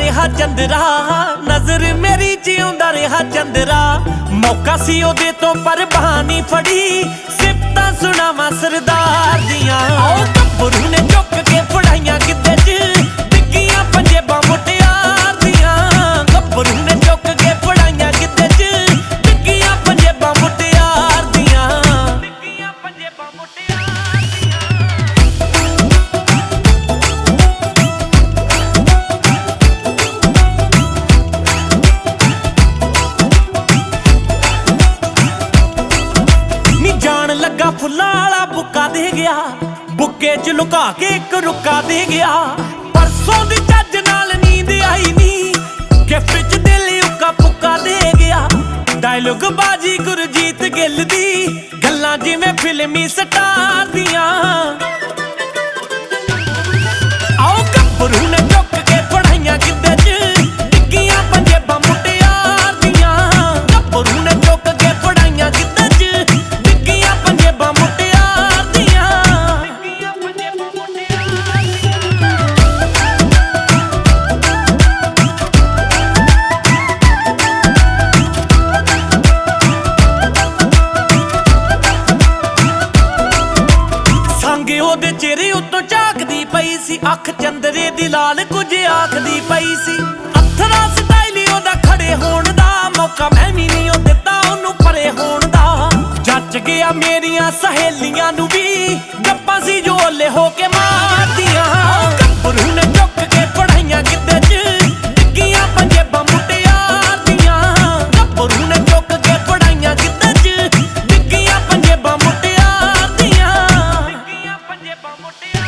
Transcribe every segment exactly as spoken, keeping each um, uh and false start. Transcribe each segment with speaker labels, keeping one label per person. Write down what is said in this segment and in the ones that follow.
Speaker 1: ਰਿਹਾ ਚੰਦਰਾ, ਨਜ਼ਰ ਮੇਰੀ ਜਿਉਂਦਾ ਰਿਹਾ ਚੰਦਰਾ। ਮੌਕਾ ਸੀ ਉਹਦੇ ਤੋਂ ਪਰ ਬਹਾਨੀ ਫੜੀ, ਸਿਫਤਾਂ ਸੁਣਾਵਾਂ ਸਰਦਾਰ ਦੀਆਂ। ਉਹ ਗੱਭਰੂ ਨੇ ਚੁੱਕ ਕੇ ਫੜਾਈਆਂ ਗਿੱਧੇ 'ਚ, ਡਿੱਗੀਆਂ ਪੰਜੇਬਾਂ ਮੁਟਿਆਰ ਦੀਆਂ। ਗੱਭਰੂ ਨੇ ਚੁੱਕ ਕੇ ਫੜਾਈਆਂ ਗਿੱਧੇ 'ਚ, ਡਿੱਗੀਆਂ ਪੰਜੇਬਾਂ ਮੁਟਿਆਰ ਦੀਆਂ। ਡਿੱਗੀਆਂ ਪੰਜੇਬਾਂ ਮੁਟਿਆਰ ਲੱਗਾ ਫੁੱਲਾਂ ਵਾਲਾ ਬੁੱਕਾ ਦੇ ਗਿਆ, ਬੁੱਕੇ 'ਚ ਲੁਕਾ ਕੇ ਇੱਕ ਰੁੱਕਾ ਦੇ ਗਿਆ। ਪਰਸੋਂ ਦੀ ਚੱਜ ਨਾਲ ਨੀਂਦ ਆਈ ਨੀ, ਗਿਫਟ 'ਚ ਦਿਲ ਉੱਕਾ ਪੁੱਕਾ ਦੇ ਗਿਆ। ਡਾਇਲੋਗ ਬਾਜੀ ਗੁਰਜੀਤ ਗਿੱਲ ਦੀ, ਗੱਲਾਂ ਜਿਵੇਂ ਫਿਲਮੀ ਸਟਾਰ ਦੀਆਂ। ਆਓ ਗੱਭਰੂ ਨੇ ਚੁੱਕ ਕੇ ਫੜਾਈਆਂ ਗਿੱਧੇ 'ਚ, ਡਿੱਗੀਆਂ ਪੰਜੇਬਾਂ ਮੁਟਿਆਰ ਦੀਆਂ। ਗੱਭਰੂ ਨੇ ਚੁੱਕ ਕੇ ਫੜਾਈਆਂ ਗਿੱਧੇ 'ਚ, ਡਿੱਗੀਆਂ ਪੰਜੇਬਾਂ ਮੁਟਿਆਰ ਦੀਆਂ। ਡਿੱਗੀਆਂ ਪੰਜੇਬਾਂ ਮੁਟਿਆਰ ਸੰਗ ਉਹਦੇ ਚਿਹਰੇ ਉੱਤੋਂ ਝਾਕਦੀ ਪਈ ਸੀ, ਅੱਖ ਚੰਦਰੇ ਦੀ ਲਾਲ ਕੁਝ ਆਖਦੀ ਪਈ ਸੀ। ਅਥਰਾ ਸਟਾਈਲ ਉਹਦਾ ਖੜੇ ਹੋਣ ਦਾ, ਮੌਕਾ ਮੈਂ ਵੀ ਨਹੀਂ ਉਹ ਦਿੱਤਾ ਉਹਨੂੰ ਪਰੇ ਹੋਣ ਦਾ। ਜੱਜ ਗਿਆ ਮੇਰੀਆਂ ਸਹੇਲੀਆਂ ਨੂੰ ਵੀ, ਗੱਪਾਂ ਸੀ ਜੋ ਓਲੇ ਹੋ ਕੇ ਮਾਰਦੀਆਂ। ਗੱਭਰੂ ਨੇ ਚੁੱਕ ਕੇ ਫੜਾਈਆਂ ਗਿੱਧੇ 'ਚ, ਡਿੱਗੀਆਂ ਪੰਜੇਬਾਂ ਮੁਟਿਆਰ ਦੀਆਂ। ਗੱਭਰੂ ਨੇ ਚੁੱਕ ਕੇ ਫੜਾਈਆਂ ਗਿੱਧੇ 'ਚ, ਡਿੱਗੀਆਂ ਪੰਜੇਬਾਂ ਮੁਟਿਆਰ ਦੀਆਂ। ਡਿੱਗੀਆਂ ਪੰਜੇਬਾਂ ਮੁਟਿਆਰ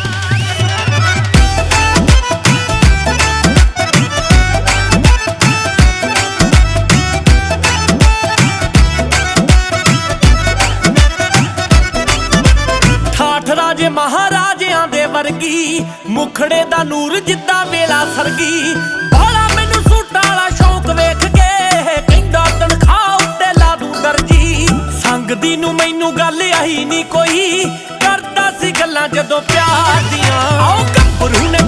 Speaker 1: ਠਾਠ ਰਾਜੇ ਮਹਾਰਾਜਿਆਂ ਦੇ ਵਰਗੀ, ਮੁਖੜੇ ਦਾ ਨੂਰ ਜਿੱਦਾਂ ਵੇਲਾ ਸਰਗੀ। ਬਾਲਾ ਮੈਨੂੰ ਸੂਟਾਂ ਵਾਲਾ ਸ਼ੌਂਕ ਵੇਖ ਕੇ, ਕਹਿੰਦਾ ਤਨਖਾਹ ਉੱਤੇ ਲਾ ਦੂੰ ਦਰਜੀ। ਸੰਗ ਦੀ ਨੂੰ ਮੈਨੂੰ ਗੱਲ ਆਈ ਨਹੀਂ ਕੋਈ, ਕਰਦਾ ਸੀ ਗੱਲਾਂ ਜਦੋਂ ਪਿਆਰ ਦੀਆਂ। ਆਓ ਗੱਭਰੂ ਨੇ